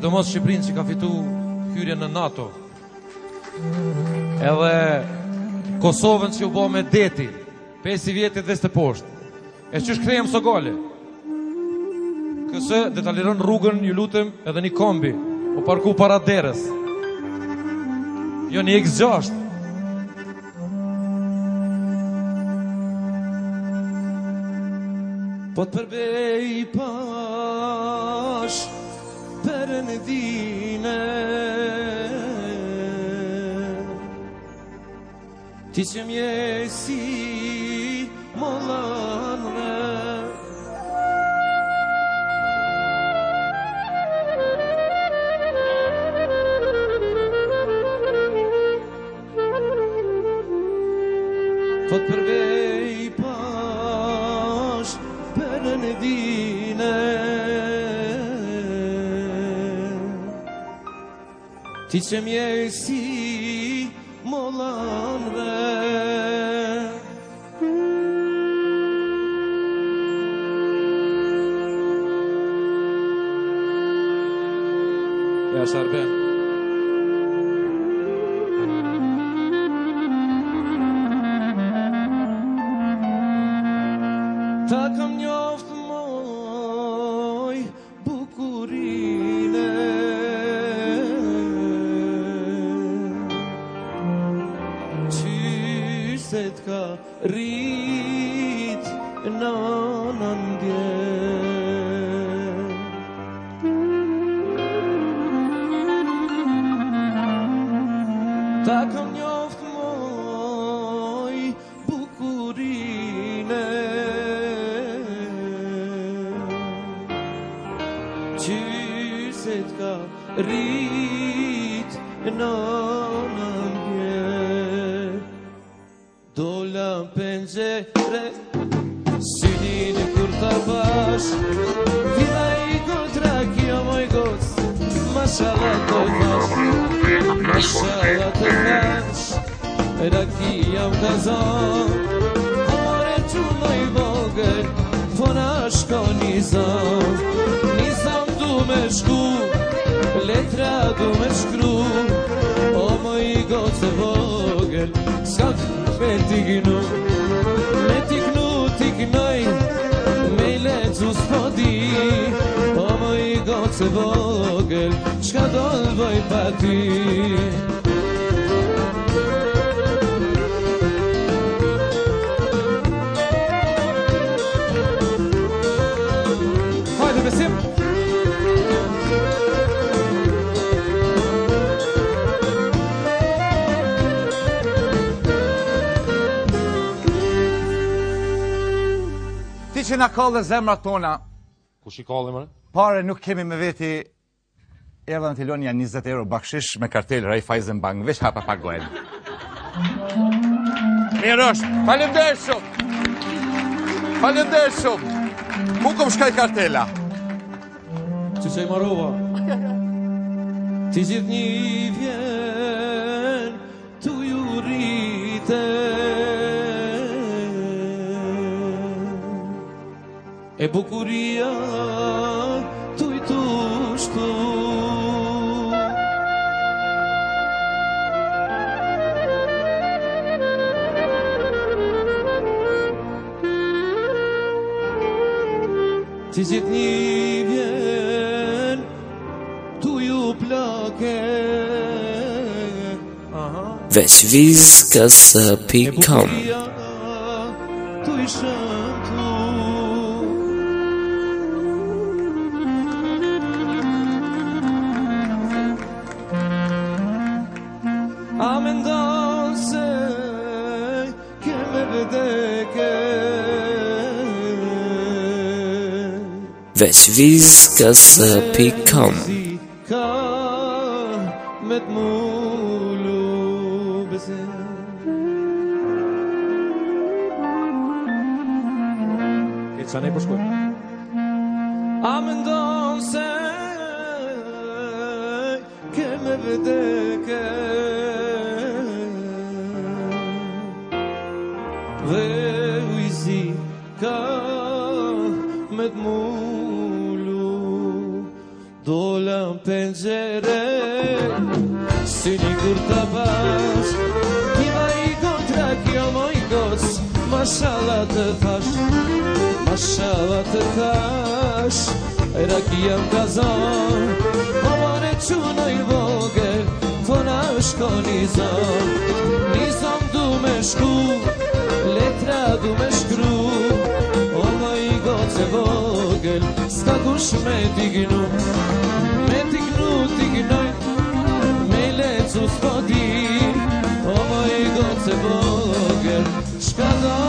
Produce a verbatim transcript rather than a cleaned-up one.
sidomos Shqipërinë që ka fitu hyrje në NATO, edhe Kosovën që u bo me deti, pesi vjetit dhe së poshtë. E që shkrejem së gale. Këse dhe të lirën rrugën, ju lutem, edhe një kombi, u parku para derës. Jo një X gjasht. Po të përbej pash, për në dine, ti që mjesi mollanë, po të përbej pash për në dine, ti që mjesi mollanë. Ja Sharben. Ta kam njoft moj bukurine, qyse t'ka rrit në nëndje. Ta kam njoft moj bukurine, qyse t'ka rrit në nëndje. Dola penxere, synin e kur t'a bash, vila i kontra kjo moj goc, mashallah të thash, mashallah të thash, raki jam kazan, amore qulloj vogël, po na shko një zan, një zan du me shku, letra du me shkru, o moj goc e vogël, s'ka me t'i gnu, me t'i gnu t'i gnoj, me i lecu s'po di, o moj goc e vogël, çka do t'boj pa ty. Hajde besim. Ti që na kallë zemrat tona. Kush i kallë mëre? Pare nuk kemi me veti. Erdha në Tilonia njëzet euro bakshish me kartel Raiffeisen Bank, veç hapa pagohen. Mirë është, faleminderit shumë. Faleminderit shumë. Ku kom shkaj kartela? Që që i marova. Ti gjithë një vjen, tu ju rrite. E bukuria, tu i tu shtu. Ti gjithë një vjen, tu ju plake. veç vizkas pikë kom. Tu i shëntu. A me ndonë se keme vdeke. veç vizkas pikë kom. Ka me t'mullu besim. E që ne përshkoj? A me ndonë se keme vdeke. Dhe ujzi ka me t'mullu Dola në penxere, syni kur ta pash, kima i kontra kjo moj goc, mashallah të thash, mashallah të thash, era kia më kazon, o mare qunoj vogël, po na shko një zon, një zon du me shku, letra du me shkru, o moj goc e vogël, s'ka kush me t'ignu, me t'ignu t'ignoj, me lecu s'po di, o moj goc e vogël, shka do